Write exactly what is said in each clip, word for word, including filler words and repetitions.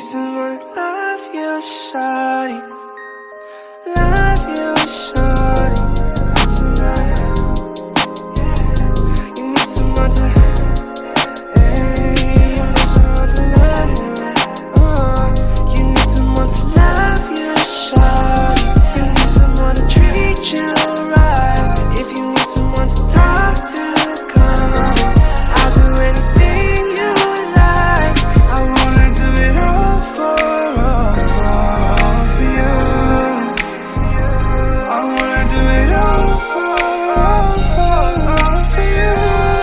need someone to love you, shawty. Love you, shawty. Tonight, yeah. You need someone to, hey, you need someone to love you. Uh, you need someone to love you, shawty. You need someone to treat you right. If you need someone to talk to, come. I'll do anything you like. I wanna do it all for, all for, all for you. I wanna do it all for, all for, all for you.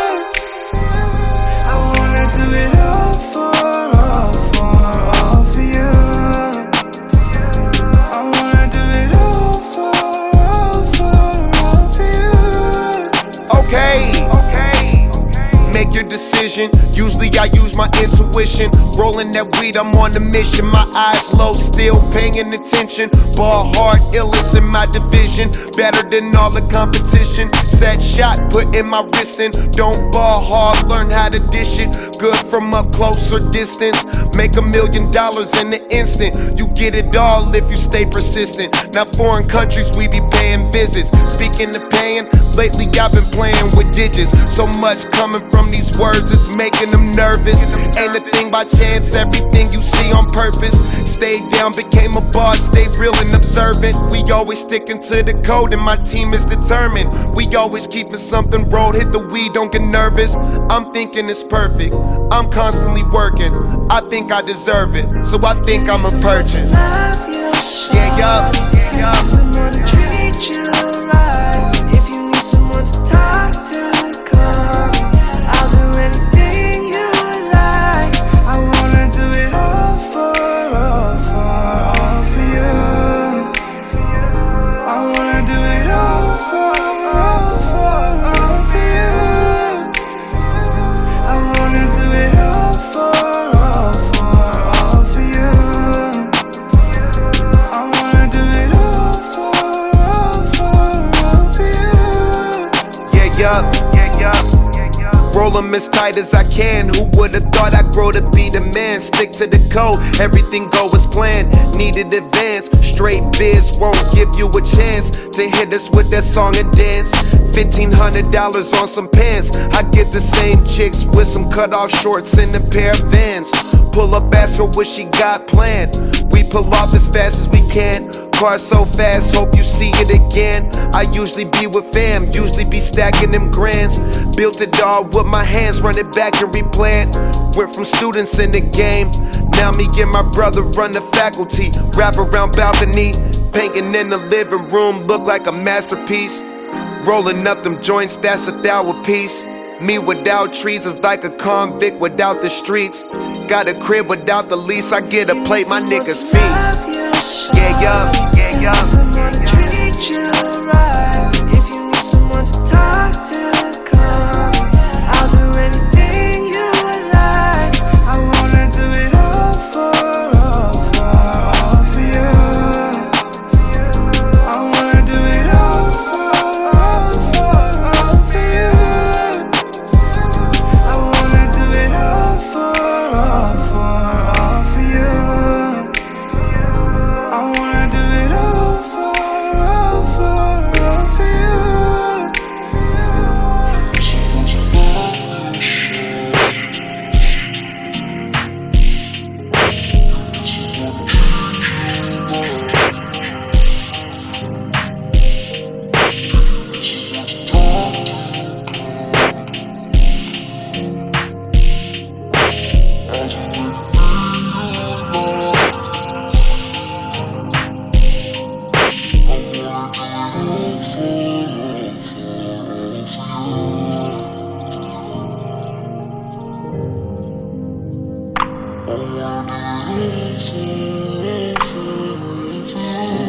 I wanna do it all for, all for, all for you. I wanna do it all for, all for, all for you. Okay, okay. Make your decision. Usually I use my intuition. Rolling that weed, I'm on a mission. My eyes low, still paying attention. Ball hard, illest in my division. Better than all the competition. Set shot, put in my wrist in. Don't ball hard, learn how to dish it. Good from up close or distance. Make a million dollars in an instant. You get it all if you stay persistent. Now foreign countries we be paying visits. Speaking of paying, lately I've been playing with digits. So much coming from these words, it's making them nervous. Ain't a thing by chance, everything you see on purpose. Stayed down, became a boss, stay real and observant. We always sticking to the code and my team is determined. We always keeping something rolled, hit the weed, don't get nervous. I'm thinking it's perfect, I'm constantly working. I think I deserve it, so I think I'm a purchase. Yeah, yup, yeah, yup. Someone to treat you right. If you need someone to talk to, come. I'll do anything you like. I wanna do it all for, all for, all for you. I wanna do it all for, all for, all for you. I wanna do it all for, all for, all for you. I wanna do it all for, all for, all for you. Yeah, yup, yeah, yup. Roll 'em as tight as I can. Who would've thought I'd grow to be the man? Stick to the code, everything go as planned. Needed advance, straight biz won't give you a chance to hit us with that song and dance. Fifteen hundred dollars on some pants. I get the same chicks with some cut off shorts and a pair of Vans. Pull up, ask her what she got planned. We pull off as fast as we can. Car so fast, hope you see it again. I usually be with fam, usually be stacking them grands. Built it all with my hands, run it back and replay it. Went from students in the game, now me and my brother run the faculty. Wrap around balcony, painting in the living room, look like a masterpiece. Rolling up them joints, that's a thou a piece. Me without trees is like a convict without the streets. Got a crib without the lease, I get a plate, my niggas feast. Yeah, yup, yeah, yup. Someone to treat you right. If you need someone to talk to, come. I'll do anything you like. I wanna do it all for, all for, all for you. I wanna do it all for, all for, all for you. I wanna do it all for, all for, all for you. I wanna do it all for, all for, all for you. I wanna do it all for, all for, all for you.